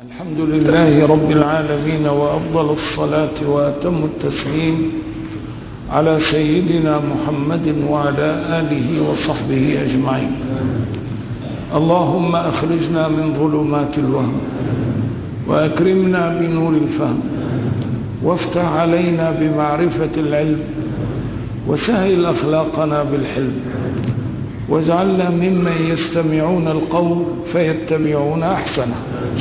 الحمد لله رب العالمين، وأفضل الصلاة وأتم التسليم على سيدنا محمد وعلى آله وصحبه أجمعين. اللهم أخرجنا من ظلمات الوهم وأكرمنا بنور الفهم، وافتح علينا بمعرفة العلم، وسهل أخلاقنا بالحلم، واجعلنا ممن يستمعون القول فيتبعون أحسنه.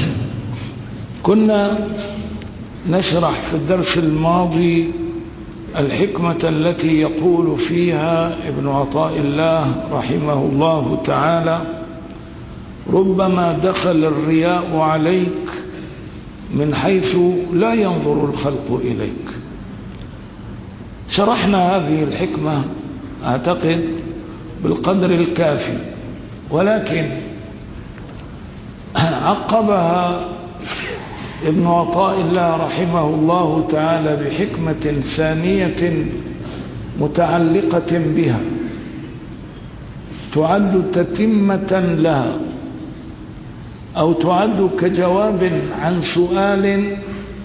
كنا نشرح في الدرس الماضي الحكمة التي يقول فيها ابن عطاء الله رحمه الله تعالى: ربما دخل الرياء عليك من حيث لا ينظر الخلق إليك. شرحنا هذه الحكمة أعتقد بالقدر الكافي، ولكن عقبها ابن عطاء الله رحمه الله تعالى بحكمة ثانية متعلقة بها تعد تتمة لها، أو تعد كجواب عن سؤال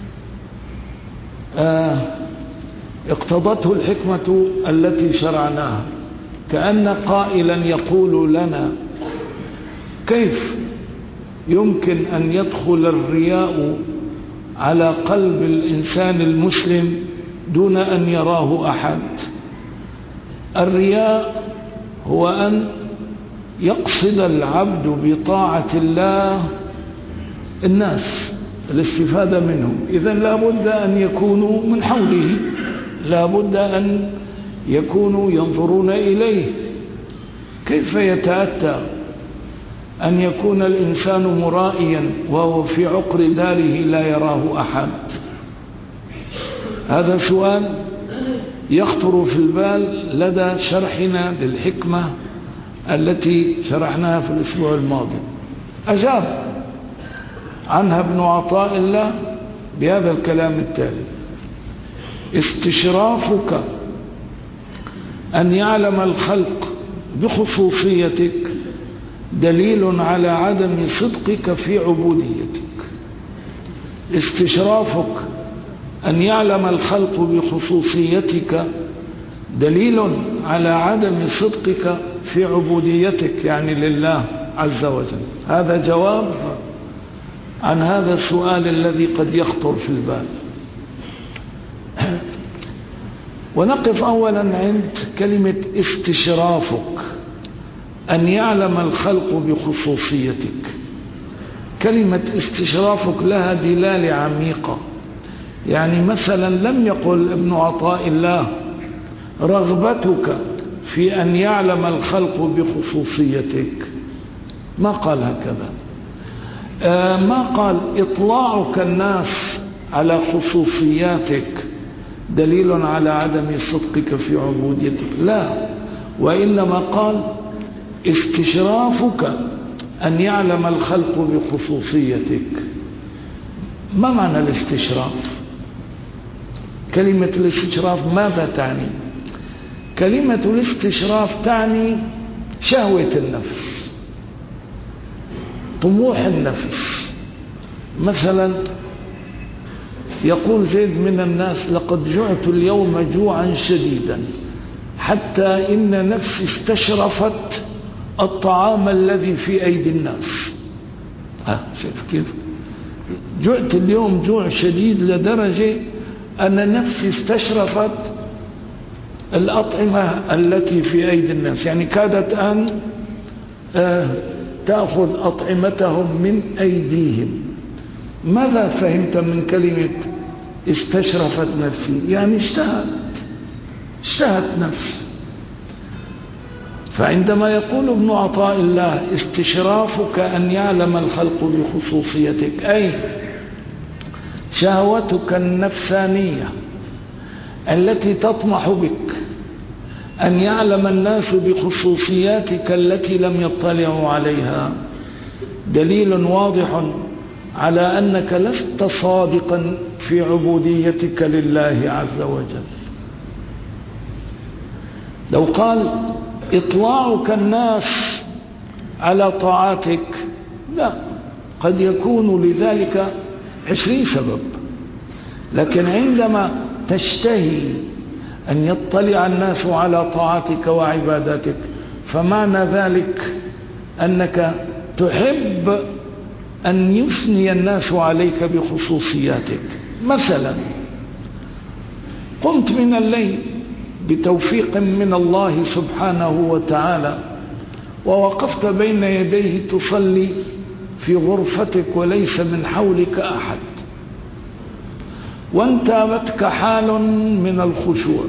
اقتضته الحكمة التي شرعناها، كأن قائلا يقول لنا: كيف يمكن أن يدخل الرياء على قلب الإنسان المسلم دون أن يراه أحد؟ الرياء هو أن يقصد العبد بطاعة الله الناس الاستفادة منهم، إذن لا بد أن يكونوا من حوله، لا بد أن يكونوا ينظرون إليه. كيف يتأتى أن يكون الإنسان مرائيا وهو في عقر داره لا يراه أحد؟ هذا سؤال يخطر في البال لدى شرحنا للحكمة التي شرحناها في الأسبوع الماضي. أجاب عنها ابن عطاء الله بهذا الكلام التالي: استشرافك أن يعلم الخلق بخصوصيتك دليل على عدم صدقك في عبوديتك. استشرافك أن يعلم الخلق بخصوصيتك دليل على عدم صدقك في عبوديتك، يعني لله عز وجل. هذا جواب عن هذا السؤال الذي قد يخطر في البال. ونقف أولا عند كلمة استشرافك، أن يعلم الخلق بخصوصيتك. كلمة استشرافك لها دلالة عميقة. يعني مثلا لم يقل ابن عطاء الله رغبتك في أن يعلم الخلق بخصوصيتك، ما قال هكذا. ما قال إطلاعك الناس على خصوصياتك دليل على عدم صدقك في عبوديتك، لا، وإنما قال استشرافك أن يعلم الخلق بخصوصيتك. ما معنى الاستشراف؟ كلمة الاستشراف ماذا تعني؟ كلمة الاستشراف تعني شهوة النفس، طموح النفس. مثلا يقول زيد من الناس: لقد جعت اليوم جوعا شديدا حتى إن نفسي استشرفت الطعام الذي في أيدي الناس. شايف كيف؟ جعت اليوم جوع شديد لدرجة أن نفسي استشرفت الأطعمة التي في أيدي الناس، يعني كادت أن تأخذ أطعمتهم من أيديهم. ماذا فهمت من كلمة استشرفت نفسي؟ يعني اشتهت نفسي. فعندما يقول ابن عطاء الله استشرافك أن يعلم الخلق بخصوصيتك، أي شهوتك النفسانية التي تطمح بك أن يعلم الناس بخصوصياتك التي لم يطلعوا عليها، دليل واضح على أنك لست صادقا في عبوديتك لله عز وجل. لو قال إطلاعك الناس على طاعتك، لا، قد يكون لذلك 20 سبب، لكن عندما تشتهي أن يطلع الناس على طاعتك وعباداتك فمعنى ذلك أنك تحب أن يثني الناس عليك بخصوصياتك. مثلا قمت من الليل بتوفيق من الله سبحانه وتعالى ووقفت بين يديه تصلي في غرفتك وليس من حولك أحد، وانتابتك حال من الخشوع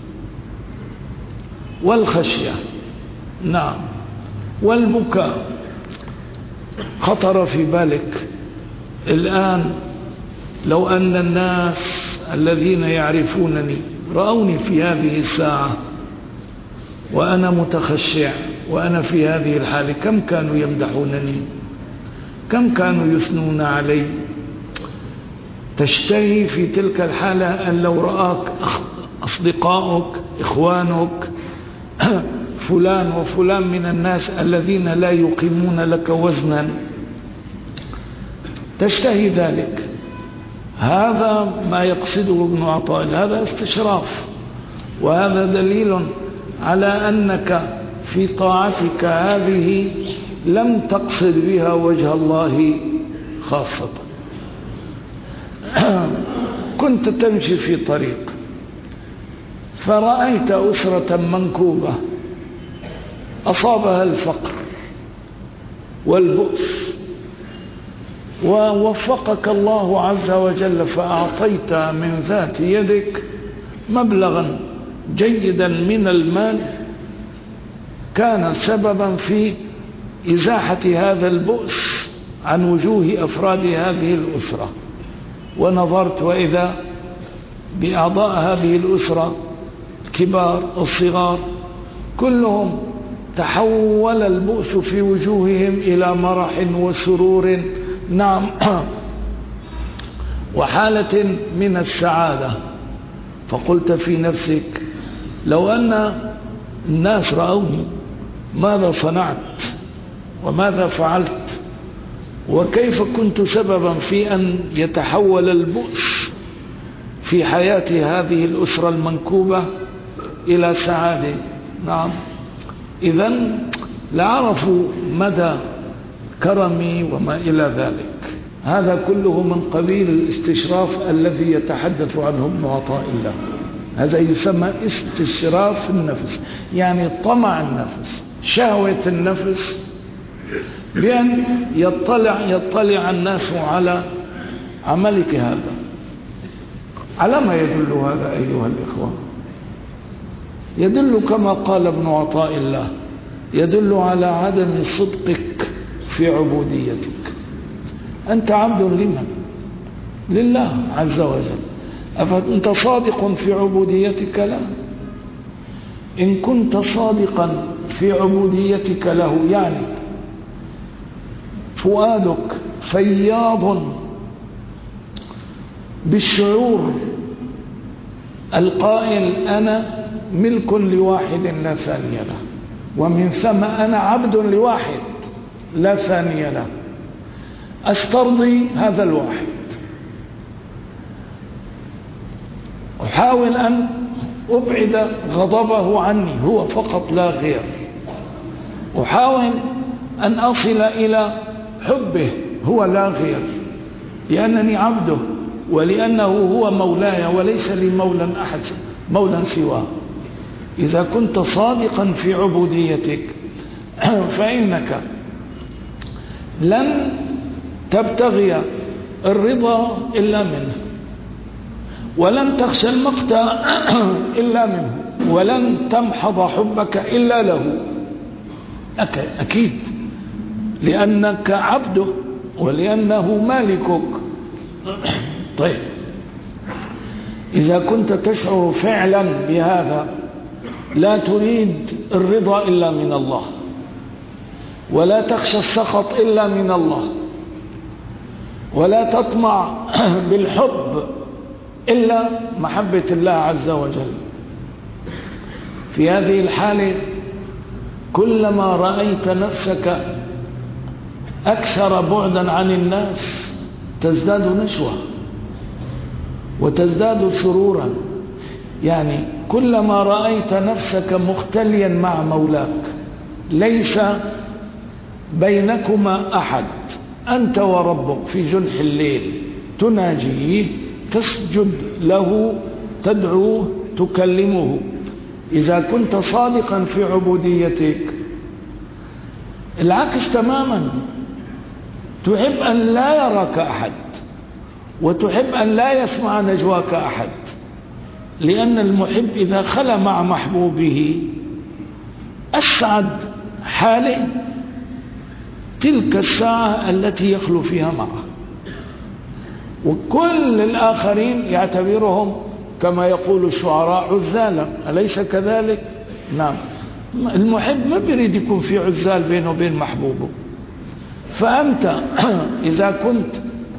والخشية، نعم، والبكاء. خطر في بالك الآن لو أن الناس الذين يعرفونني رأوني في هذه الساعة وأنا متخشع وأنا في هذه الحالة، كم كانوا يمدحونني، كم كانوا يثنون علي. تشتهي في تلك الحالة أن لو رآك أصدقائك إخوانك فلان وفلان من الناس الذين لا يقيمون لك وزنا، تشتهي ذلك. هذا ما يقصده ابن عطاء، هذا استشراف، وهذا دليل على أنك في طاعتك هذه لم تقصد بها وجه الله خاصة. كنت تمشي في طريق فرأيت أسرة منكوبة أصابها الفقر والبؤس، ووفقك الله عز وجل فأعطيت من ذات يدك مبلغا جيدا من المال كان سببا في إزاحة هذا البؤس عن وجوه أفراد هذه الأسرة. ونظرت وإذا بأعضاء هذه الأسرة الكبار الصغار كلهم تحول البؤس في وجوههم إلى مرح وسرور، نعم، وحالة من السعادة. فقلت في نفسك لو أن الناس رأوني ماذا صنعت وماذا فعلت، وكيف كنت سببا في أن يتحول البؤس في حياة هذه الأسرة المنكوبة إلى سعادة. نعم، إذن لعرفوا مدى كرمي وما إلى ذلك. هذا كله من قبيل الاستشراف الذي يتحدث عنه ابن عطاء الله. هذا يسمى استشراف النفس، يعني طمع النفس، شهوة النفس، بأن يطلع الناس على عملك هذا. على ما يدل هذا أيها الإخوة؟ يدل كما قال ابن عطاء الله، يدل على عدم صدقك في عبوديتك. أنت عبد لمن؟ لله عز وجل. أفأنت صادق في عبوديتك له؟ إن كنت صادقا في عبوديتك له يعني فؤادك فياض بالشعور القائل أنا ملك لواحد لا ثاني له، ومن ثم أنا عبد لواحد لا ثاني له، أسترضي هذا الواحد، أحاول أن أبعد غضبه عني هو فقط لا غير، أحاول أن أصل إلى حبه هو لا غير، لأنني عبده ولأنه هو مولاي وليس لي مولى أحد مولى سواه. إذا كنت صادقا في عبوديتك فإنك لن تبتغي الرضا إلا منه، ولن تخشى المقت إلا منه، ولن تمحض حبك إلا له، أكيد، لأنك عبده ولأنه مالكك. طيب، إذا كنت تشعر فعلا بهذا لا تريد الرضا إلا من الله، ولا تخشى السخط إلا من الله، ولا تطمع بالحب إلا محبة الله عز وجل، في هذه الحالة كلما رأيت نفسك أكثر بعدا عن الناس تزداد نشوة وتزداد سرورا. يعني كلما رأيت نفسك مختليا مع مولاك ليس بينكما أحد، أنت وربك في جنح الليل تناجيه، تسجد له، تدعوه، تكلمه، إذا كنت صادقا في عبوديتك العكس تماما، تحب أن لا يراك أحد وتحب أن لا يسمع نجواك أحد، لأن المحب إذا خلى مع محبوبه أسعد حاله تلك الساعة التي يخلو فيها معه، وكل الآخرين يعتبرهم كما يقول الشعراء عزالا، أليس كذلك؟ نعم، المحب ما بيريد يكون في عزال بينه وبين محبوبه. فأنت إذا كنت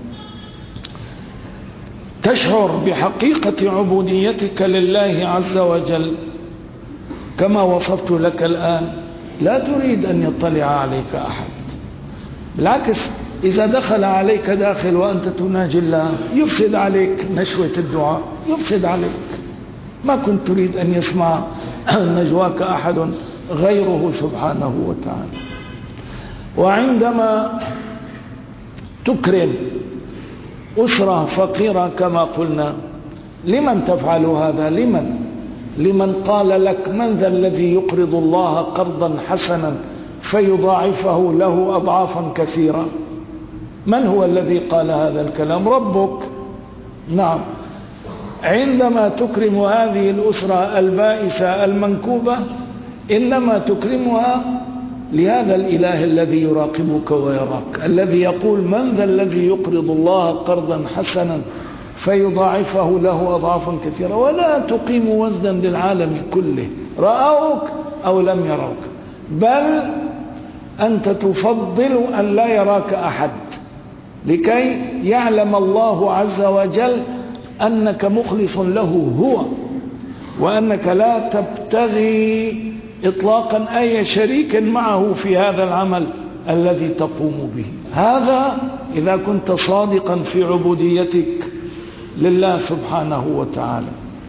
تشعر بحقيقة عبوديتك لله عز وجل كما وصفت لك الآن، لا تريد أن يطلع عليك أحد، بالعكس إذا دخل عليك داخل وأنت تناجي الله يفسد عليك نشوة الدعاء، يفسد عليك، ما كنت تريد أن يسمع نجواك أحد غيره سبحانه وتعالى. وعندما تكرم أسرة فقيرة كما قلنا، لمن تفعل هذا؟ لمن قال لك من ذا الذي يقرض الله قرضا حسنا فيضاعفه له أضعافا كثيرة؟ من هو الذي قال هذا الكلام؟ ربك. نعم، عندما تكرم هذه الأسرة البائسة المنكوبة إنما تكرمها لهذا الإله الذي يراقبك ويراك، الذي يقول من ذا الذي يقرض الله قرضا حسنا فيضاعفه له أضعافا كثيرة، ولا تقيم وزنا للعالم كله رأوك أو لم يروك، بل أنت تفضل أن لا يراك أحد لكي يعلم الله عز وجل أنك مخلص له هو، وأنك لا تبتغي إطلاقا أي شريك معه في هذا العمل الذي تقوم به. هذا إذا كنت صادقا في عبوديتك لله سبحانه وتعالى.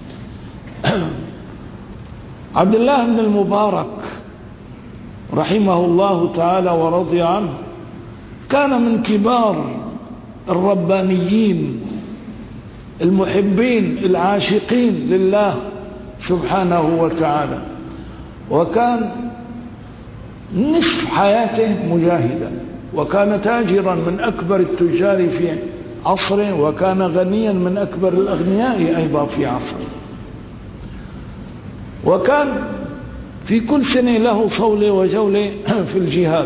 عبد الله بن المبارك رحمه الله تعالى ورضي عنه كان من كبار الربانيين المحبين العاشقين لله سبحانه وتعالى، وكان نصف حياته مجاهدا، وكان تاجرا من أكبر التجار في عصره، وكان غنيا من أكبر الأغنياء أيضا في عصره، وكان في كل سنة له صولة وجولة في الجهاد،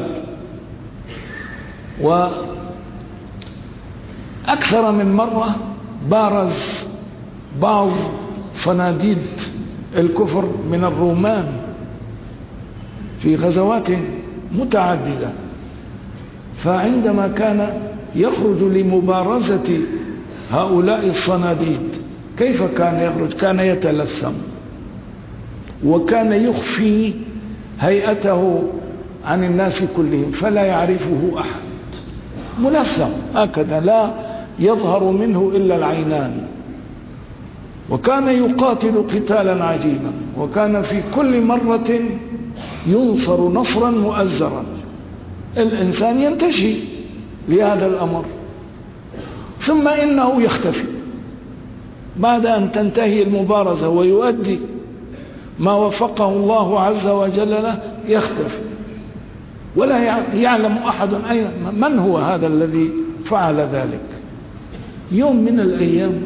وأكثر من مرة بارز بعض صناديد الكفر من الرومان في غزوات متعددة. فعندما كان يخرج لمبارزة هؤلاء الصناديد كيف كان يخرج؟ كان يتلثم، وكان يخفي هيئته عن الناس كلهم فلا يعرفه أحد، ملثم هكذا لا يظهر منه إلا العينان، وكان يقاتل قتالا عجيبا، وكان في كل مرة ينصر نصرا مؤزرا. الإنسان ينتشي لهذا الأمر، ثم إنه يختفي بعد أن تنتهي المبارزة ويؤدي ما وفقه الله عز وجل له، يختفي ولا يعلم أحد أين من هو هذا الذي فعل ذلك. يوم من الأيام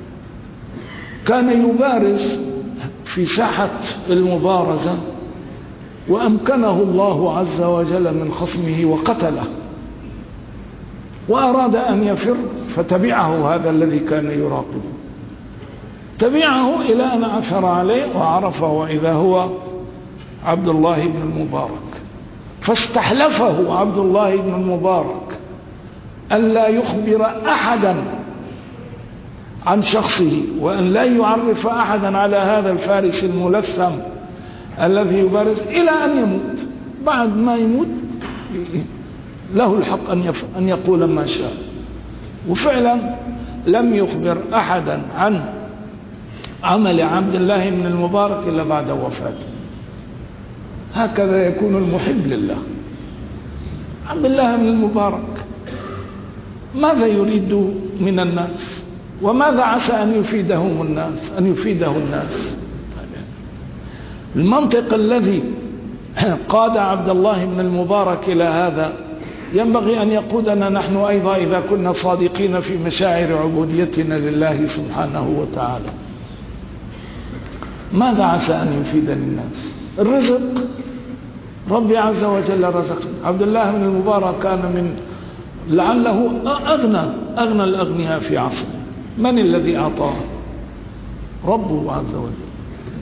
كان يبارز في ساحة المبارزة، وأمكنه الله عز وجل من خصمه وقتله، وأراد أن يفر فتبعه هذا الذي كان يراقبه، تبعه إلى أن عثر عليه وعرفه، وإذا هو عبد الله بن المبارك، فاستحلفه عبد الله بن المبارك أن لا يخبر أحدا عن شخصه، وأن لا يعرف أحدا على هذا الفارس الملثم الذي يبارز إلى أن يموت. بعد ما يموت له الحق أن يقول ما شاء. وفعلا لم يخبر أحدا عن عمل عبد الله بن المبارك إلا بعد وفاته. هكذا يكون المحب لله. عبد الله بن المبارك ماذا يريد من الناس وماذا عسى أن يفيده الناس. المنطق الذي قاد عبد الله بن المبارك إلى هذا ينبغي أن يقودنا نحن أيضا إذا كنا صادقين في مشاعر عبوديتنا لله سبحانه وتعالى. ماذا عسى أن يفيد للناس؟ الرزق، ربي عز وجل رزقنا. عبد الله بن المبارك كان من لعله أغنى الأغنياء في عصره. من الذي أعطاه؟ ربه عز وجل.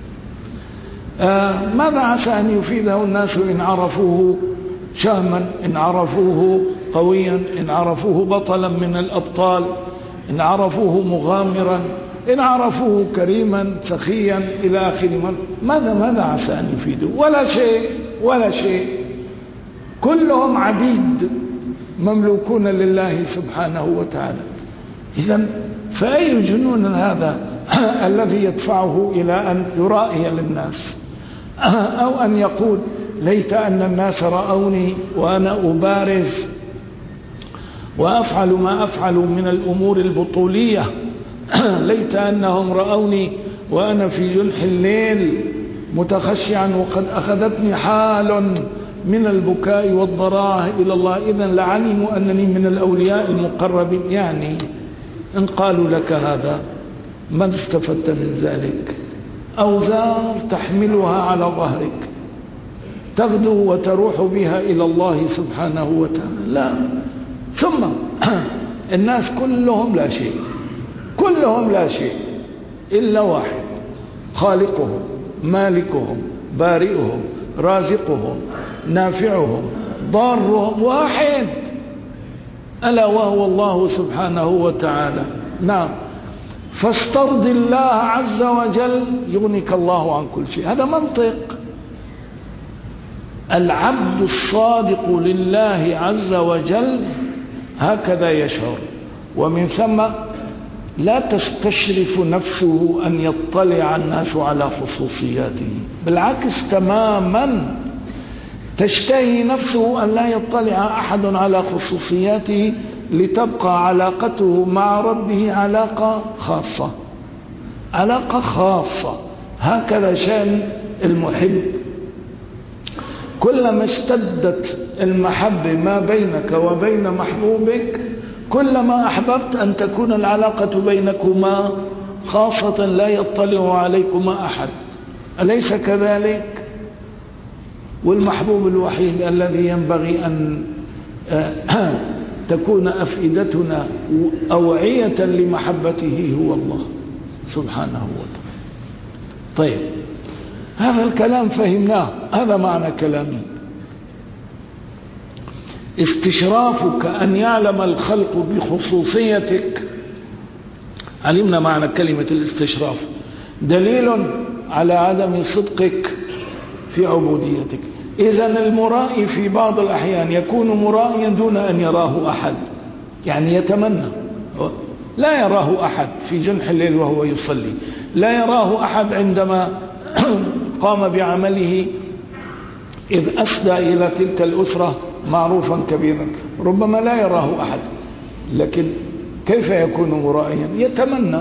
ماذا عسى أن يفيده الناس إن عرفوه شهما، إن عرفوه قويا، إن عرفوه بطلا من الأبطال، إن عرفوه مغامرا، إن عرفوه كريما سخيا إلى آخر. ماذا عسى أن يفيده؟ ولا شيء. كلهم عبيد مملوكون لله سبحانه وتعالى. إذن فأي جنون هذا الذي يدفعه إلى أن يرائي للناس، أو أن يقول ليت أن الناس رأوني وأنا أبارز وأفعل ما أفعل من الأمور البطولية، ليت أنهم رأوني وأنا في جنح الليل متخشعا وقد أخذتني حال من البكاء والضراعة إلى الله، إذن لعلموا أنني من الأولياء المقربين. يعني إن قالوا لك هذا ما استفدت من ذلك؟ أوزار تحملها على ظهرك تغدو وتروح بها إلى الله سبحانه وتعالى. لا. ثم الناس كلهم لا شيء إلا واحد، خالقهم مالكهم بارئهم رازقهم نافعهم ضارهم، واحد، ألا وهو الله سبحانه وتعالى. نعم. فاسترض الله عز وجل يغنيك الله عن كل شيء. هذا منطق. العبد الصادق لله عز وجل هكذا يشعر، ومن ثم لا تستشرف نفسه أن يطلع الناس على خصوصياته، بالعكس تماما تشتهي نفسه أن لا يطلع أحد على خصوصياته، لتبقى علاقته مع ربه علاقة خاصة. هكذا شأن المحب. كلما اشتدت المحبة ما بينك وبين محبوبك كلما أحببت أن تكون العلاقة بينكما خاصة لا يطلع عليكما أحد. أليس كذلك؟ والمحبوب الوحيد الذي ينبغي أن تكون أفئدتنا أوعية لمحبته هو الله سبحانه وتعالى. طيب، هذا الكلام فهمناه، هذا معنى كلامي. استشرافك أن يعلم الخلق بخصوصيتك، علمنا معنى كلمة الاستشراف، دليل على عدم صدقك في عبوديتك. إذن المرائي في بعض الأحيان يكون مرائيا دون أن يراه أحد، يعني يتمنى، لا يراه أحد في جنح الليل وهو يصلي، لا يراه أحد عندما قام بعمله إذ أسدى إلى تلك الأسرة معروفا كبيرا، ربما لا يراه أحد، لكن كيف يكون مرائيا؟ يتمنى،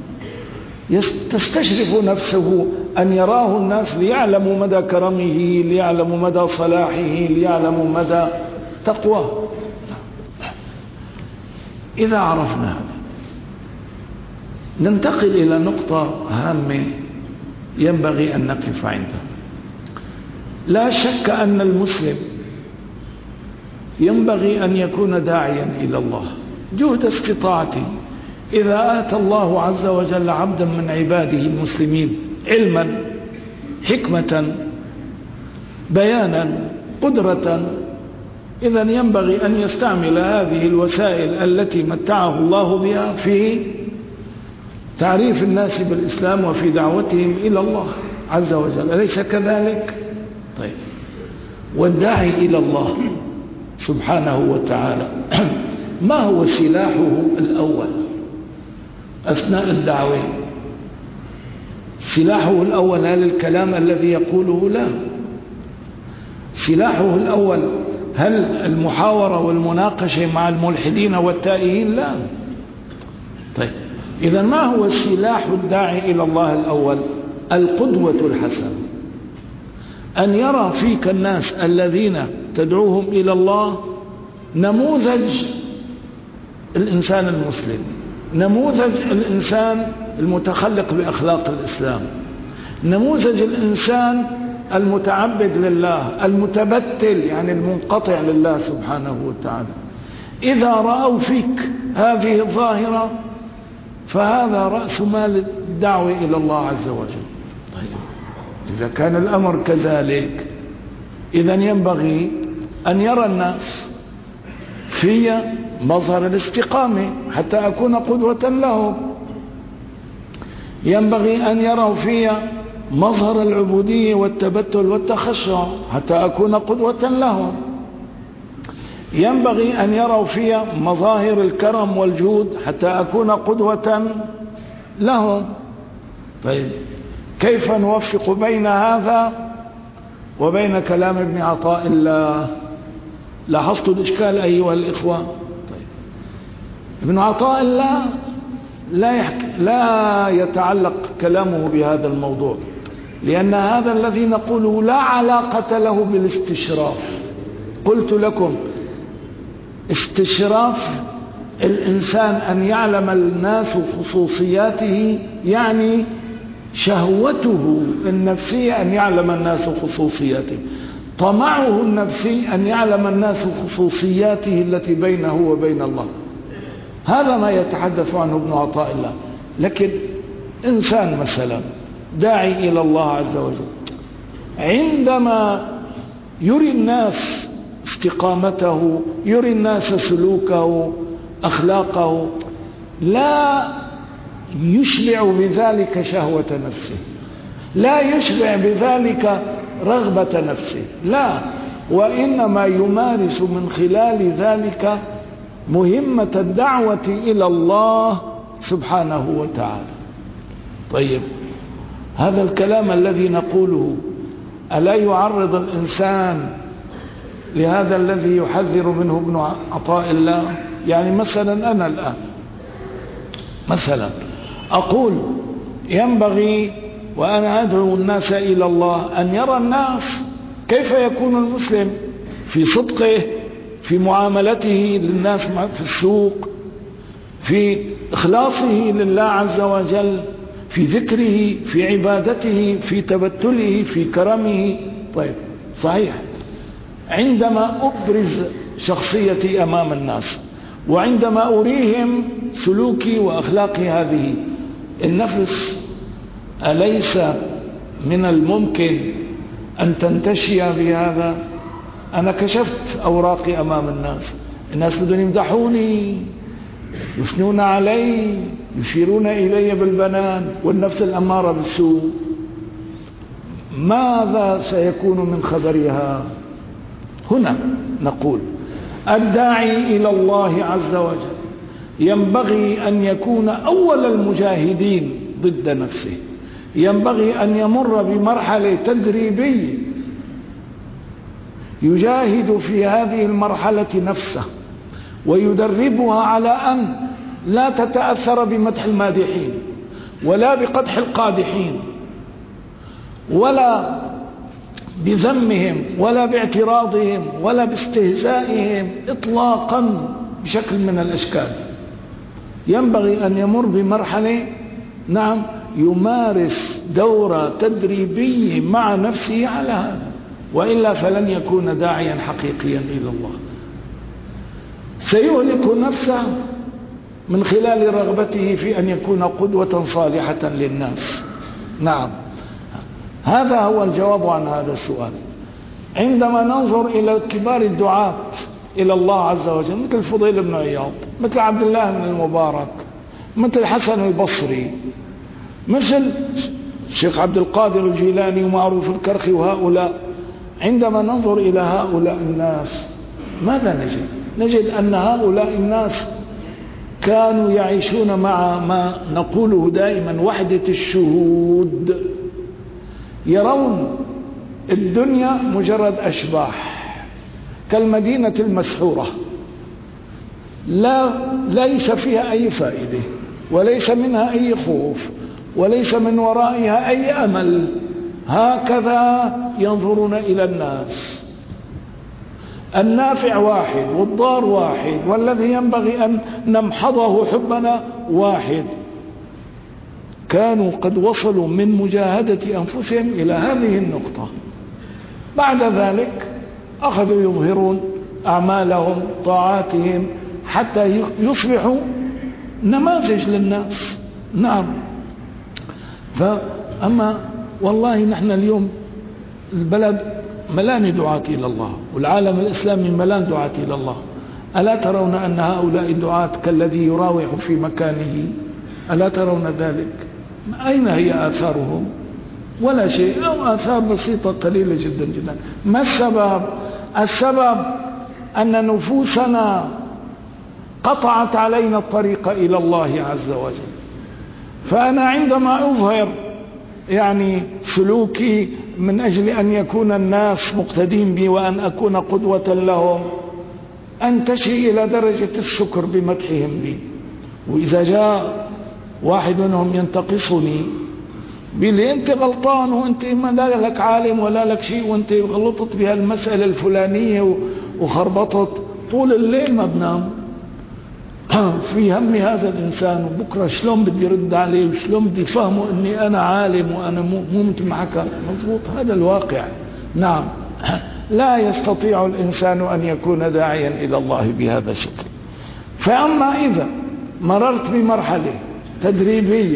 تستشرف نفسه أن يراه الناس ليعلموا مدى كرمه، ليعلموا مدى صلاحه، ليعلموا مدى تقواه. إذا عرفنا هذا ننتقل إلى نقطة هامة ينبغي أن نقف عندها. لا شك أن المسلم ينبغي أن يكون داعيا إلى الله جهد استطاعته. إذا آتى الله عز وجل عبدا من عباده المسلمين علما، حكمة، بيانا، قدرة، إذن ينبغي أن يستعمل هذه الوسائل التي متعه الله بها في تعريف الناس بالإسلام وفي دعوتهم إلى الله عز وجل. أليس كذلك؟ طيب، والداعي إلى الله سبحانه وتعالى ما هو سلاحه الأول أثناء الدعوة؟ سلاحه الأول هل الكلام الذي يقوله؟ لا. سلاحه الأول هل المحاورة والمناقشة مع الملحدين والتائهين؟ لا. طيب إذا ما هو سلاح الداعي إلى الله الأول؟ القدوة الحسنة، أن يرى فيك الناس الذين تدعوهم إلى الله نموذج الإنسان المسلم، نموذج الإنسان المتخلق بأخلاق الإسلام، نموذج الإنسان المتعبد لله، المتبتل يعني المنقطع لله سبحانه وتعالى. إذا رأوا فيك هذه الظاهرة فهذا رأس مال الدعوة إلى الله عز وجل. طيب إذا كان الأمر كذلك إذن ينبغي أن يرى الناس في مظهر الاستقامة حتى أكون قدوة لهم، ينبغي أن يروا في مظهر العبودية والتبتل والتخشع حتى أكون قدوة لهم، ينبغي أن يروا في مظاهر الكرم والجود حتى أكون قدوة لهم. طيب كيف نوفق بين هذا وبين كلام ابن عطاء الله؟ لاحظت الإشكال أيها الإخوة؟ طيب ابن عطاء الله لا يتعلق كلامه بهذا الموضوع، لأن هذا الذي نقوله لا علاقة له بالاستشراف. قلت لكم استشراف الإنسان أن يعلم الناس خصوصياته، يعني شهوته النفسية أن يعلم الناس خصوصياته، طمعه النفسي أن يعلم الناس خصوصياته التي بينه وبين الله. هذا ما يتحدث عنه ابن عطاء الله. لكن إنسان مثلا داعي إلى الله عز وجل عندما يري الناس استقامته، يري الناس سلوكه أخلاقه، لا يشبع بذلك شهوة نفسه، لا يشبع بذلك رغبة نفسه، لا، وإنما يمارس من خلال ذلك مهمة الدعوة إلى الله سبحانه وتعالى. طيب هذا الكلام الذي نقوله ألا يعرض الإنسان لهذا الذي يحذر منه ابن عطاء الله؟ يعني مثلا أنا الآن مثلا أقول ينبغي وأنا أدعو الناس إلى الله أن يرى الناس كيف يكون المسلم في صدقه، في معاملته للناس في السوق، في إخلاصه لله عز وجل، في ذكره، في عبادته، في تبتله، في كرمه. طيب صحيح، عندما أبرز شخصيتي أمام الناس وعندما أريهم سلوكي وأخلاقي هذه، النفس أليس من الممكن أن تنتشي بهذا؟ أنا كشفت أوراقي أمام الناس بدون يمدحوني، يثنون علي، يشيرون إلي بالبنان، والنفس الأمارة بالسوء. ماذا سيكون من خبرها؟ هنا نقول الداعي إلى الله عز وجل ينبغي أن يكون أول المجاهدين ضد نفسه، ينبغي أن يمر بمرحلة تدريبية يجاهد في هذه المرحلة نفسه ويدربها على أن لا تتأثر بمدح المادحين ولا بقدح القادحين ولا بذمهم ولا باعتراضهم ولا باستهزائهم إطلاقا بشكل من الأشكال. ينبغي أن يمر بمرحلة يمارس دورة تدريبية مع نفسه على هذا، وإلا فلن يكون داعيا حقيقيا إلى الله. سيهلك نفسه من خلال رغبته في أن يكون قدوة صالحة للناس. نعم، هذا هو الجواب عن هذا السؤال. عندما ننظر إلى كبار الدعاة إلى الله عز وجل مثل الفضيل بن عياض، مثل عبد الله بن المبارك، مثل الحسن البصري، مثل الشيخ عبد القادر الجيلاني ومعروف الكرخي وهؤلاء، عندما ننظر إلى هؤلاء الناس ماذا نجد؟ نجد أن هؤلاء الناس كانوا يعيشون مع ما نقوله دائما وحدة الشهود، يرون الدنيا مجرد أشباح كالمدينة المسحورة، ليس فيها أي فائدة، وليس منها أي خوف، وليس من ورائها أي أمل. هكذا ينظرون إلى الناس. النافع واحد والضار واحد، والذي ينبغي أن نمحضه حبنا واحد. كانوا قد وصلوا من مجاهدة أنفسهم إلى هذه النقطة. بعد ذلك أخذوا يظهرون أعمالهم طاعاتهم حتى يصبحوا نماذج للناس. نعم. فأما والله نحن اليوم البلد ملان دعاة إلى الله، والعالم الإسلامي ملان دعاة إلى الله. ألا ترون أن هؤلاء الدعاة كالذي يراوح في مكانه؟ ألا ترون ذلك؟ أين هي آثارهم؟ ولا شيء، أو آثار بسيطة قليلة جدا جدا. ما السبب؟ السبب أن نفوسنا قطعت علينا الطريق إلى الله عز وجل. فأنا عندما أظهر يعني سلوكي من أجل أن يكون الناس مقتدين بي وأن أكون قدوة لهم، أنتشي إلى درجة الشكر بمدحهم بي. وإذا جاء واحد منهم ينتقصني بلي أنت غلطان، وأنت ما لك عالم ولا لك شيء، وأنت غلطت بها المسألة الفلانية وخربطت، طول الليل ما بنام في هم هذا الإنسان، وبكرة شلون بدي رد عليه، وشلون بدي فهمه أني أنا عالم وأنا مو مثل ما حكى. مضبوط، هذا الواقع. نعم. لا يستطيع الإنسان أن يكون داعيا إلى الله بهذا الشكل. فأما إذا مررت بمرحلة تدريبية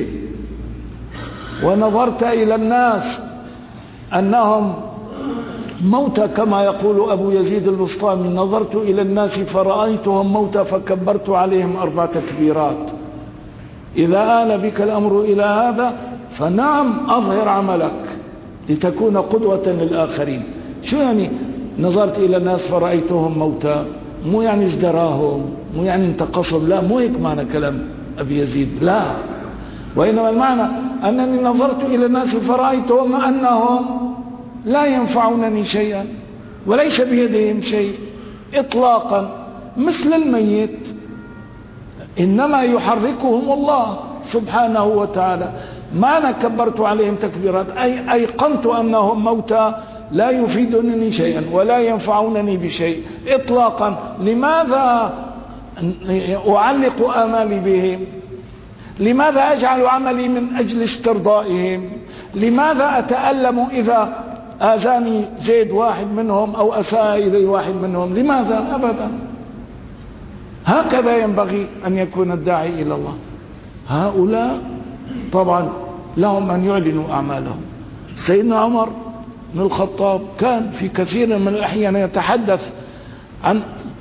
ونظرت إلى الناس أنهم موتى كما يقول أبو يزيد البسطامي، نظرت إلى الناس فرأيتهم موتى فكبرت عليهم 4 تكبيرات. إذا آل بك الأمر إلى هذا فنعم أظهر عملك لتكون قدوة للآخرين. شو يعني نظرت إلى الناس فرأيتهم موتى؟ مو يعني ازدراهم، مو يعني انتقصهم، لا، مو هيك معنى كلام أبي يزيد، لا. وإنما المعنى أنني نظرت إلى الناس فرأيتهم أنهم لا ينفعونني شيئا وليس بيدهم شيء إطلاقا، مثل الميت، إنما يحركهم الله سبحانه وتعالى. ما أنا كبرت عليهم تكبيرات، أي أيقنت أنهم موتى لا يفيدونني شيئا ولا ينفعونني بشيء إطلاقا. لماذا أعلق آمالي بهم؟ لماذا أجعل عملي من أجل استرضائهم؟ لماذا أتألم إذا آذاني زيد واحد منهم أو أساء إلي واحد منهم؟ لماذا؟ أبدا. هكذا ينبغي أن يكون الداعي إلى الله. هؤلاء طبعا لهم أن يعلنوا أعمالهم. سيدنا عمر بن الخطاب كان في كثير من الأحيان يتحدث عن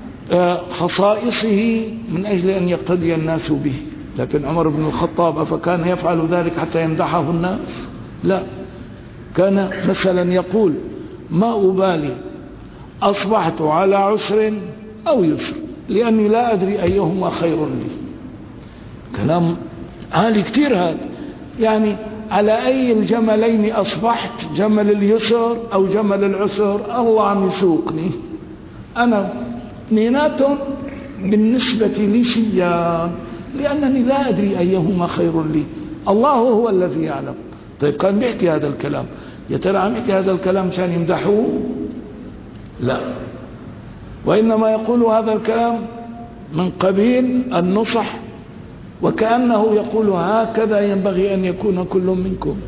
خصائصه من أجل أن يقتدي الناس به. لكن عمر بن الخطاب أفكان يفعل ذلك حتى يمدحه الناس؟ لا. كان مثلا يقول: ما أبالي أصبحت على عسر أو يسر لأني لا أدري أيهما خير لي. كلام عالي كتير هذا. يعني على أي الجملين أصبحت، جمل اليسر أو جمل العسر؟ الله عم يسوقني أنا، اثنيناتهم بالنسبة لي سيان، لأنني لا أدري أيهما خير لي، الله هو الذي يعلم. طيب كان بيحكي هذا الكلام، يا ترى عم يحكي هذا الكلام عشان يمدحوه؟ لا، وإنما يقول هذا الكلام من قبيل النصح، وكأنه يقول هكذا ينبغي أن يكون كل منكم.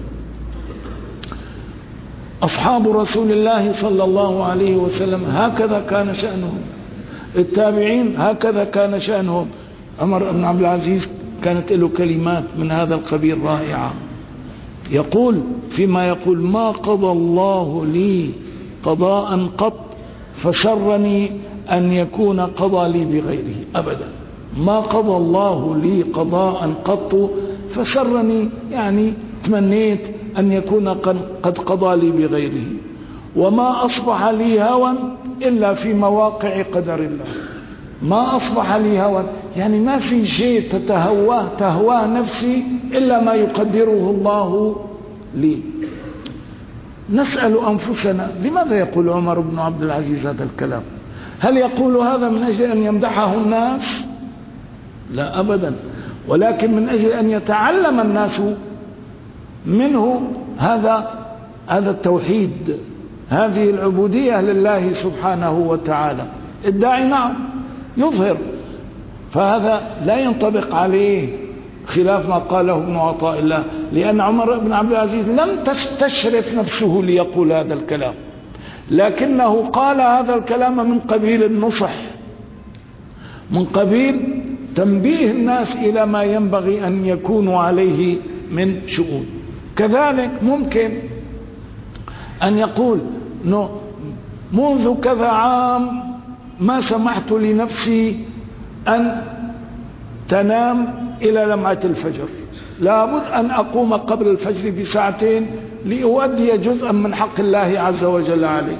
أصحاب رسول الله صلى الله عليه وسلم هكذا كان شأنهم، التابعين هكذا كان شأنهم. عمر بن عبد العزيز كانت له كلمات من هذا القبيل رائعة. يقول فيما يقول: ما قضى الله لي قضاء قط فسرني أن يكون قضى لي بغيره أبدا. ما قضى الله لي قضاء قط فسرني، يعني تمنيت أن يكون قد قضى لي بغيره. وما أصبح لي هوى إلا في مواقع قدر الله. ما أصبح لي هوى يعني ما في شيء تهواه نفسي إلا ما يقدره الله لي. نسأل أنفسنا لماذا يقول عمر بن عبد العزيز هذا الكلام؟ هل يقول هذا من أجل أن يمدحه الناس؟ لا أبدا، ولكن من أجل أن يتعلم الناس منه هذا التوحيد، هذه العبودية لله سبحانه وتعالى. الداعي نعم يظهر، فهذا لا ينطبق عليه خلاف ما قاله ابن عطاء الله، لأن عمر بن عبد العزيز لم تستشرف نفسه ليقول هذا الكلام، لكنه قال هذا الكلام من قبيل النصح، من قبيل تنبيه الناس إلى ما ينبغي أن يكونوا عليه من شؤون. كذلك ممكن أن يقول منذ كذا عام ما سمحت لنفسي أن تنام إلى لمعة الفجر، لابد أن أقوم قبل الفجر بساعتين لأؤدي جزءا من حق الله عز وجل علي.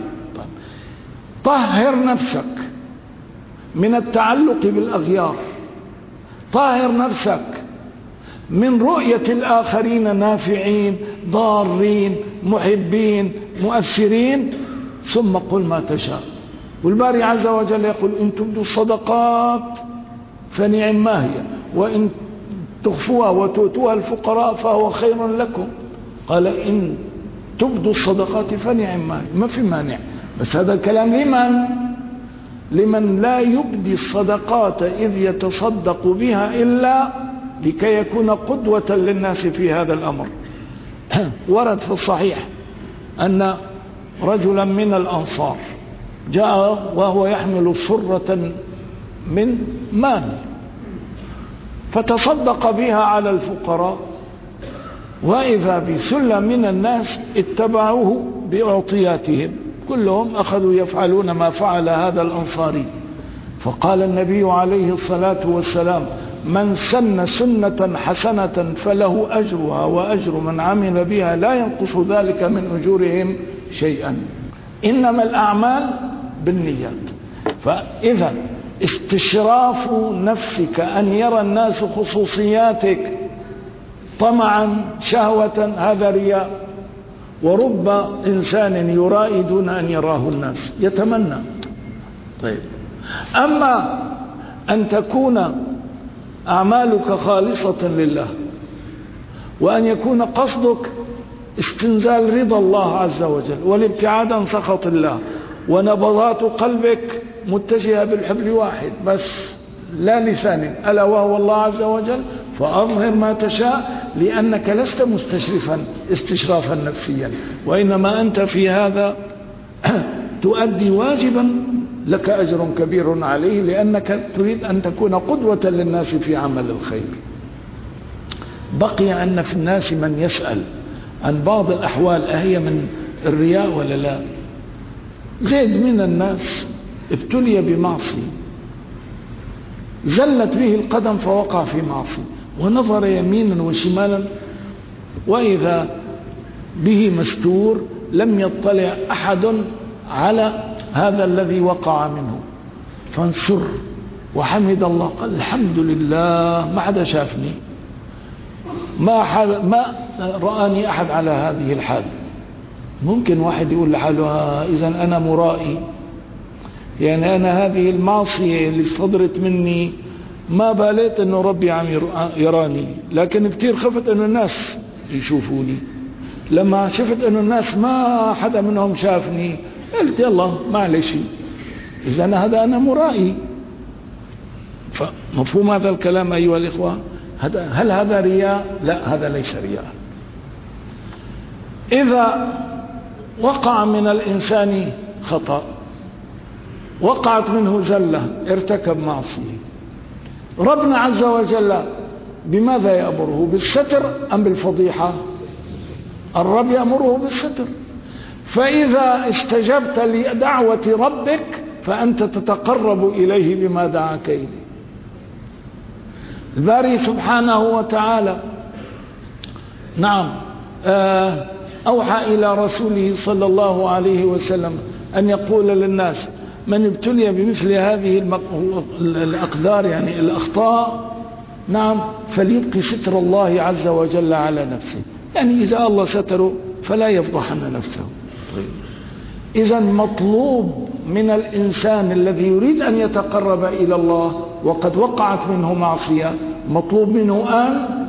طهر نفسك من التعلق بالأغيار، طهر نفسك من رؤية الآخرين نافعين ضارين محبين مؤثرين، ثم قل ما تشاء. والباري عز وجل يقول إن تبدوا الصدقات فنعم ما هي، وإن تخفوها وتؤتوها الفقراء فهو خير لكم. قال إن تبدوا الصدقات فنعم ما هي، ما في مانع، بس هذا الكلام لمن لا يبدي الصدقات إذ يتصدق بها إلا لكي يكون قدوة للناس في هذا الأمر. ورد في الصحيح أن رجلا من الأنصار جاء وهو يحمل سرة من مال فتصدق بها على الفقراء، وإذا بسلة من الناس اتبعوه بأعطياتهم، كلهم أخذوا يفعلون ما فعل هذا الأنصاري. فقال النبي عليه الصلاة والسلام من سن سنة حسنة فله أجرها وأجر من عمل بها لا ينقص ذلك من أجورهم شيئا، إنما الأعمال بالنيات. فإذا استشراف نفسك أن يرى الناس خصوصياتك طمعا شهوة هذا رياء، ورب إنسان يرائي دون أن يراه الناس يتمنى. طيب، أما أن تكون أعمالك خالصة لله وأن يكون قصدك استنزال رضا الله عز وجل والابتعاد عن سخط الله، ونبضات قلبك متجهة بالحبل واحد بس لا لسان ألا وهو الله عز وجل، فأظهر ما تشاء لأنك لست مستشرفا استشرافا نفسيا، وإنما أنت في هذا تؤدي واجبا لك أجر كبير عليه، لأنك تريد أن تكون قدوة للناس في عمل الخير. بقي أن في الناس من يسأل عن بعض الأحوال أهي من الرياء ولا لا. زيد من الناس ابتلي بمعصية زلت به القدم فوقع في معصية، ونظر يمينا وشمالا وإذا به مستور، لم يطلع أحد على هذا الذي وقع منه، فانصر وحمد الله، قال الحمد لله ما حدا شافني، ما رآني أحد على هذه الحال. ممكن واحد يقول لحاله إذن أنا مرائي، يعني أنا هذه المعصية اللي صدرت مني ما باليت أنه ربي عم يراني، لكن كتير خفت أنه الناس يشوفوني. لما شفت أنه الناس ما حدا منهم شافني قلت يلا معلش، إذن هذا أنا مرائي. فمفهوم هذا الكلام أيها الإخوة؟ هل هذا رياء؟ لا، هذا ليس رياء. إذا وقع من الإنسان خطأ، وقعت منه زلة، ارتكب معصية، ربنا عز وجل بماذا يأمره؟ بالستر أم بالفضيحة؟ الرب يأمره بالستر. فإذا استجبت لدعوة ربك فأنت تتقرب إليه بما دعاك إليه. الباري سبحانه وتعالى نعم أوحى إلى رسوله صلى الله عليه وسلم أن يقول للناس: من ابتلي بمثل هذه الأقدار يعني الأخطاء، نعم، فليبقي ستر الله عز وجل على نفسه. يعني إذا الله ستره فلا يفضحن نفسه. إذا مطلوب من الإنسان الذي يريد أن يتقرب إلى الله وقد وقعت منه معصية، مطلوب منه أن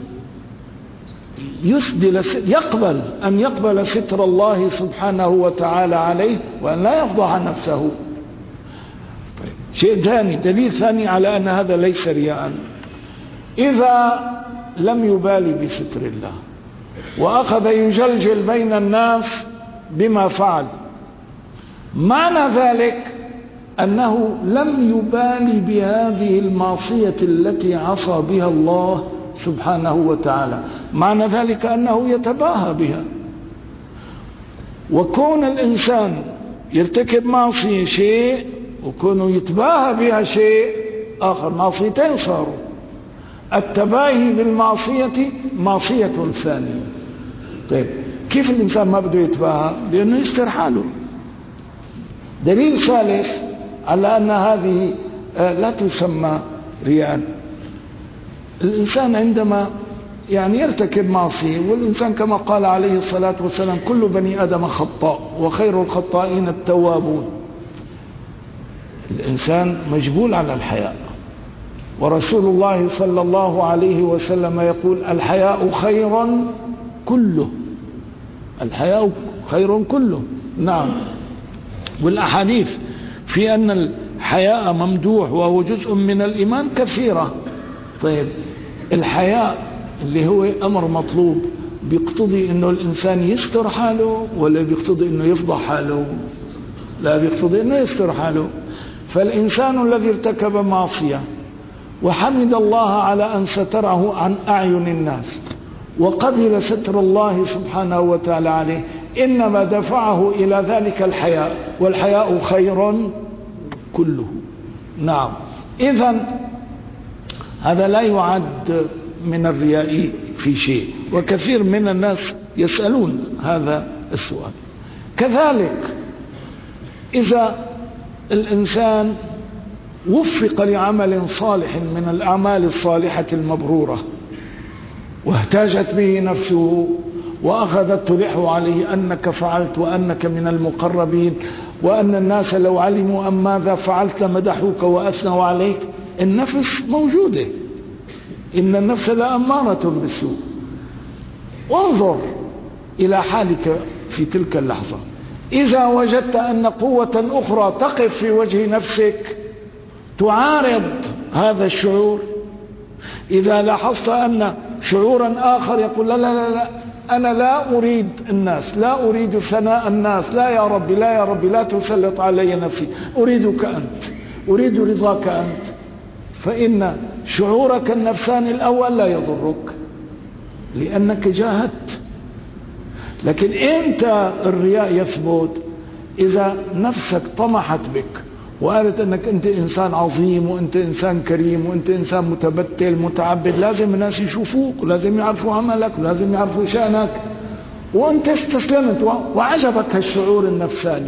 يقبل ستر الله سبحانه وتعالى عليه، وأن لا يفضح نفسه. طيب. شيء ثاني، دليل ثاني على أن هذا ليس رياء: إذا لم يبالي بستر الله وأخذ يجلجل بين الناس بما فعل، معنى ذلك أنه لم يبالي بهذه المعصية التي عصى بها الله سبحانه وتعالى، معنى ذلك أنه يتباهى بها. وكون الإنسان يرتكب معصية شيء وكونه يتباهى بها شيء آخر، معصيتين صاروا. التباهي بالمعصية معصية ثانية. طيب، كيف الإنسان ما بده يتباهى؟ لأنه يستر حاله. دليل ثالث على أن هذه لا تسمى رياء: الإنسان عندما يعني يرتكب معصية، والإنسان كما قال عليه الصلاة والسلام: كل بني آدم خطاء وخير الخطائين التوابون. الإنسان مجبول على الحياء، ورسول الله صلى الله عليه وسلم يقول: الحياء خير كله. الحياء خير كله، نعم. والأحاديث في أن الحياء ممدوح وهو جزء من الإيمان كثيرة. طيب، الحياء اللي هو أمر مطلوب بيقتضي أنه الإنسان يستر حاله ولا بيقتضي أنه يفضح حاله؟ لا، بيقتضي أنه يستر حاله. فالإنسان الذي ارتكب معصية وحمد الله على أن ستره عن أعين الناس وقبل ستر الله سبحانه وتعالى عليه، إنما دفعه إلى ذلك الحياء، والحياء خير كله، نعم. إذن هذا لا يعد من الرياء في شيء، وكثير من الناس يسألون هذا السؤال. كذلك إذا الإنسان وفق لعمل صالح من الأعمال الصالحة المبرورة واهتاجت به نفسه وأخذت تلح عليه أنك فعلت وأنك من المقربين وأن الناس لو علموا أم ماذا فعلت مدحوك وأثنوا عليك، النفس موجودة، إن النفس لأمارة بالسوء. وانظر إلى حالك في تلك اللحظة، إذا وجدت أن قوة أخرى تقف في وجه نفسك تعارض هذا الشعور، إذا لاحظت أن شعورا آخر يقول: لا لا لا، أنا لا أريد الناس، لا أريد ثناء الناس، لا يا ربي، لا يا ربي، لا تسلط علي نفسي، أريدك أنت، أريد رضاك أنت، فإن شعورك النفساني الأول لا يضرك لأنك جاهدت. لكن إمتى الرياء يثبت؟ إذا نفسك طمحت بك وقالت أنك أنت إنسان عظيم وأنت إنسان كريم وأنت إنسان متبتل متعبد، لازم الناس يشوفوك ولازم يعرفوا عملك ولازم يعرفوا شأنك، وأنت استسلمت وعجبك هالشعور النفساني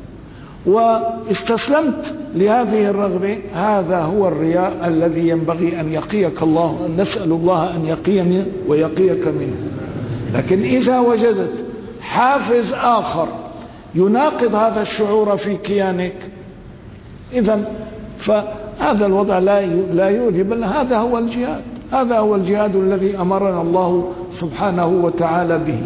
واستسلمت لهذه الرغبة. هذا هو الرياء الذي ينبغي أن يقيك الله، أن نسأل الله أن يقيني ويقيك منه. لكن إذا وجدت حافز آخر يناقض هذا الشعور في كيانك، إذن فهذا الوضع لا يؤذي، بل هذا هو الجهاد، هذا هو الجهاد الذي أمرنا الله سبحانه وتعالى به.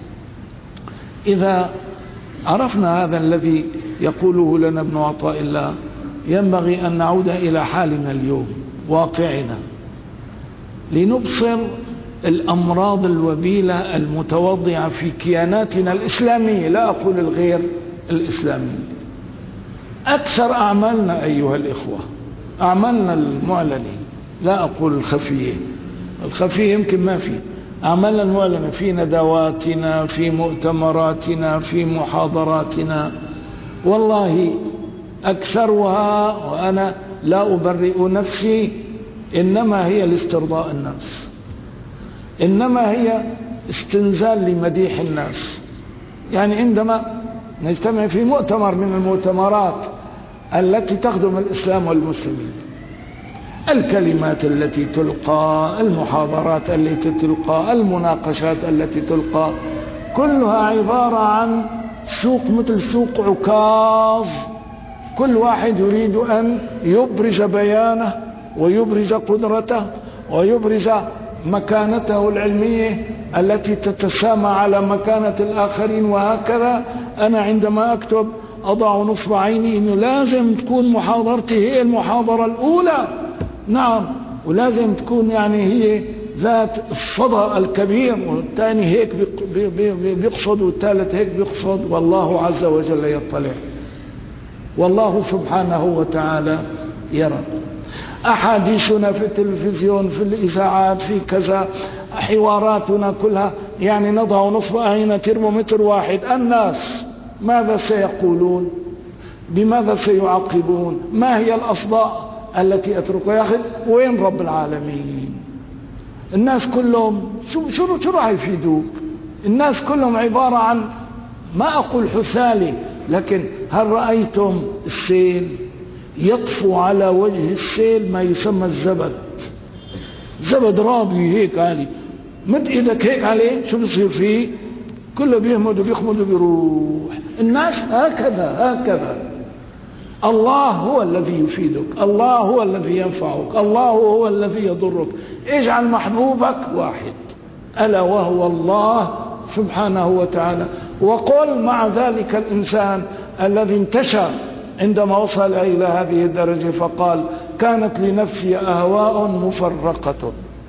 إذا عرفنا هذا الذي يقوله لنا ابن عطاء الله، ينبغي أن نعود إلى حالنا اليوم، واقعنا، لنبصر الأمراض الوبيلة المتوضعة في كياناتنا الإسلامية، لا أقول الغير الإسلامية. أكثر أعمالنا أيها الإخوة، أعمالنا المعلنة، لا أقول الخفية، الخفية يمكن ما في، أعمالنا المعلنة في ندواتنا، في مؤتمراتنا، في محاضراتنا، والله أكثرها، وأنا لا أبرئ نفسي، إنما هي لاسترضاء الناس، إنما هي استنزال لمديح الناس. يعني عندما نجتمع في مؤتمر من المؤتمرات التي تخدم الإسلام والمسلمين، الكلمات التي تلقى، المحاضرات التي تلقى، المناقشات التي تلقى، كلها عبارة عن سوق مثل سوق عكاظ. كل واحد يريد أن يبرز بيانه ويبرز قدرته ويبرز مكانته العلمية التي تتسامى على مكانة الآخرين. وهكذا أنا عندما أكتب أضع نصب عيني إنه لازم تكون محاضرتي هي المحاضرة الأولى، نعم، ولازم تكون يعني هي ذات الصدى الكبير، والثاني هيك بيقصد، والثالث هيك بيقصد، والله عز وجل يطلع، والله سبحانه وتعالى يرى. أحاديثنا في التلفزيون، في الإذاعات، في كذا، حواراتنا كلها يعني نضع نصب عين ترمومتر واحد. الناس ماذا سيقولون؟ بماذا سيعقبون؟ ما هي الأصداء التي أتركها؟ يا أخي وين رب العالمين؟ الناس كلهم شو راح يفيدوك؟ الناس كلهم عبارة عن، ما أقول حثالي، لكن هل رأيتم السيل؟ يطفو على وجه السيل ما يسمى الزبد، زبد رابي هيك عالي، مد ايدك هيك عليه شو بصير فيه؟ كله بيهمد وبيخمد وبيروح. الناس هكذا. الله هو الذي يفيدك، الله هو الذي ينفعك، الله هو الذي يضرك. اجعل محبوبك واحد، ألا وهو الله سبحانه وتعالى. وقل مع ذلك الإنسان الذي انتشى عندما وصل إلى هذه الدرجة فقال: كانت لنفسي أهواء مفرقة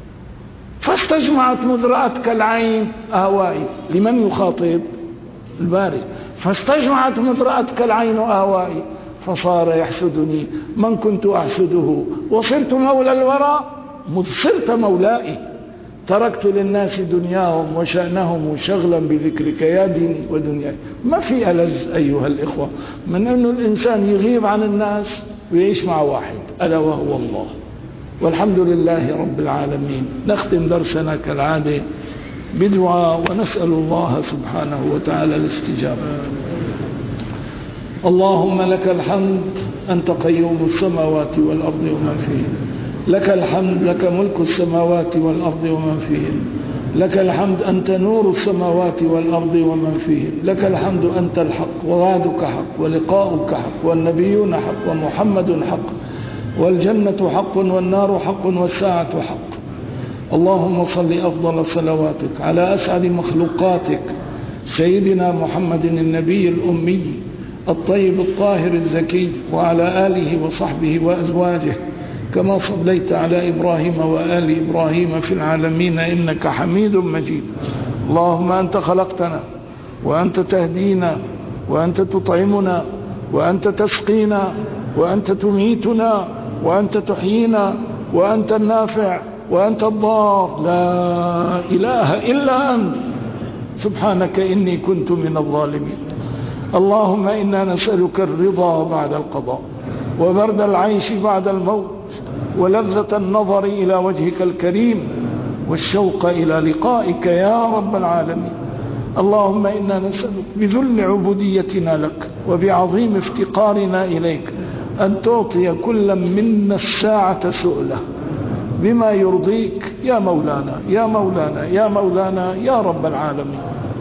فاستجمعت مذرأتك العين أهوائي. لمن يخاطب؟ الباري. فاستجمعت مذرأتك العين أهوائي فصار يحسدني من كنت أحسده وصرت مولى الورى مذ صرت مولائي. تركت للناس دنياهم وشأنهم شغلا بذكرك يا ديني ودنياي. ما في ألذ أيها الإخوة من أنه الإنسان يغيب عن الناس ويعيش مع واحد، ألا وهو الله. والحمد لله رب العالمين. نختم درسنا كالعادة بدعاء ونسأل الله سبحانه وتعالى الاستجابة. اللهم لك الحمد، أنت قيوم السماوات والأرض ومن فيهن. لك الحمد، لك ملك السماوات والأرض ومن فيهن. لك الحمد، أنت نور السماوات والأرض ومن فيهن. لك الحمد، أنت الحق ووعدك حق ولقاؤك حق والنبيون حق ومحمد حق والجنة حق والنار حق والساعة حق. اللهم صل أفضل صلواتك على أسعد مخلوقاتك سيدنا محمد النبي الأمي الطيب الطاهر الزكي وعلى آله وصحبه وأزواجه كما صليت على إبراهيم وآل إبراهيم في العالمين إنك حميد مجيد. اللهم أنت خلقتنا وأنت تهدينا وأنت تطعمنا وأنت تسقينا وأنت تميتنا وأنت تحيينا وأنت النافع وأنت الضار، لا إله إلا أنت سبحانك إني كنت من الظالمين. اللهم إنا نسألك الرضا بعد القضاء وبرد العيش بعد الموت ولذة النظر إلى وجهك الكريم والشوق إلى لقائك يا رب العالمين. اللهم إنا نسألك بذل عبوديتنا لك وبعظيم افتقارنا إليك أن تعطي كل منا الساعة سؤله بما يرضيك يا مولانا يا مولانا يا مولانا يا رب العالمين.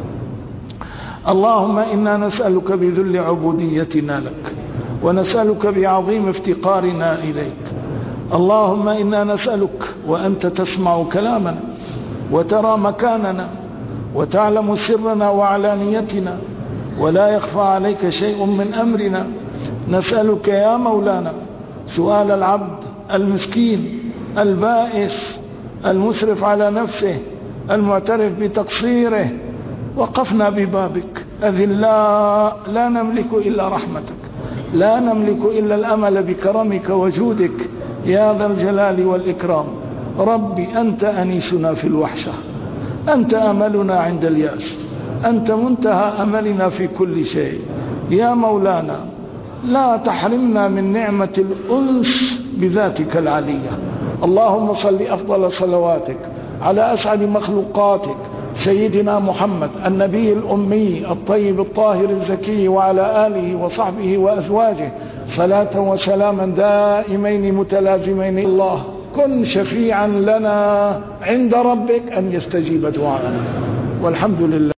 اللهم إنا نسألك بذل عبوديتنا لك ونسألك بعظيم افتقارنا إليك. اللهم إنا نسألك وأنت تسمع كلامنا وترى مكاننا وتعلم سرنا وعلانيتنا ولا يخفى عليك شيء من أمرنا. نسألك يا مولانا سؤال العبد المسكين البائس المسرف على نفسه المعترف بتقصيره. وقفنا ببابك أذلاء لا نملك إلا رحمتك، لا نملك إلا الأمل بكرمك وجودك يا ذا الجلال والإكرام. ربي أنت أنيسنا في الوحشة، أنت أملنا عند اليأس، أنت منتهى أملنا في كل شيء يا مولانا. لا تحرمنا من نعمة الأنس بذاتك العلية. اللهم صل أفضل صلواتك على أسعد مخلوقاتك سيدنا محمد النبي الأمي الطيب الطاهر الزكي وعلى آله وصحبه وأزواجه صلاة وسلاما دائمين متلازمين. الله كن شفيعا لنا عند ربك أن يستجيب دعاءنا، والحمد لله.